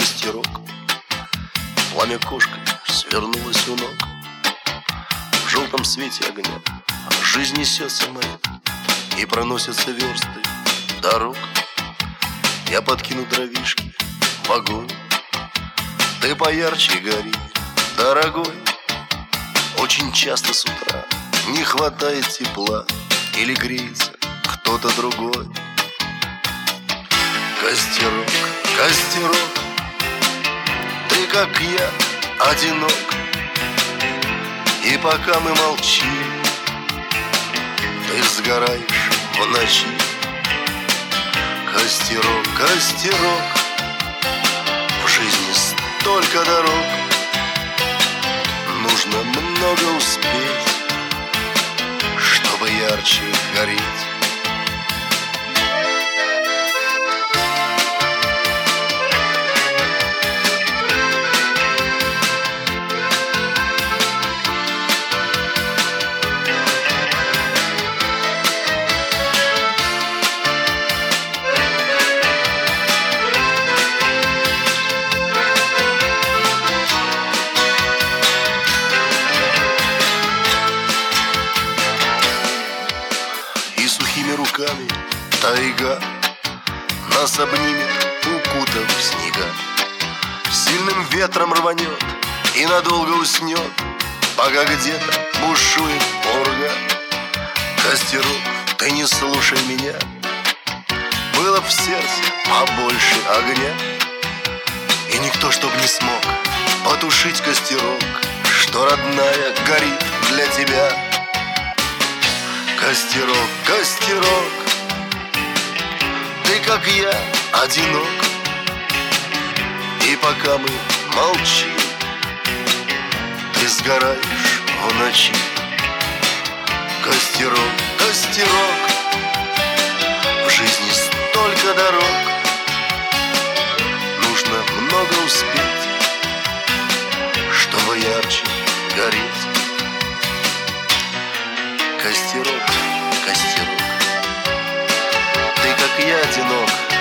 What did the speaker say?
костерок. Пламя кошкой свернулось у ног. В желтом свете огня жизнь несется моя, и проносятся версты дорог. Я подкину дровишки в огонь, ты поярче гори, дорогой. Очень часто с утра не хватает тепла, или греется кто-то другой. Костерок, костерок, ты как я одинок. И пока мы молчим, ты сгораешь в ночи. Костерок, костерок, в жизни столько дорог, нужно много успеть, чтобы ярче гореть. Сухими руками тайга нас обнимет, укутав в снега. Сильным ветром рванет и надолго уснет, пока где-то бушует пурга. Костерок, ты не слушай меня, было в сердце побольше огня, и никто чтоб не смог потушить костерок, что родная горит для тебя. Костерок, костерок, ты как я одинок. И пока мы молчим, ты сгораешь в ночи. Костерок, костерок, в жизни столько дорог, нужно много успеть, чтобы ярче гореть. Костерок, костерок, ты как я одинок.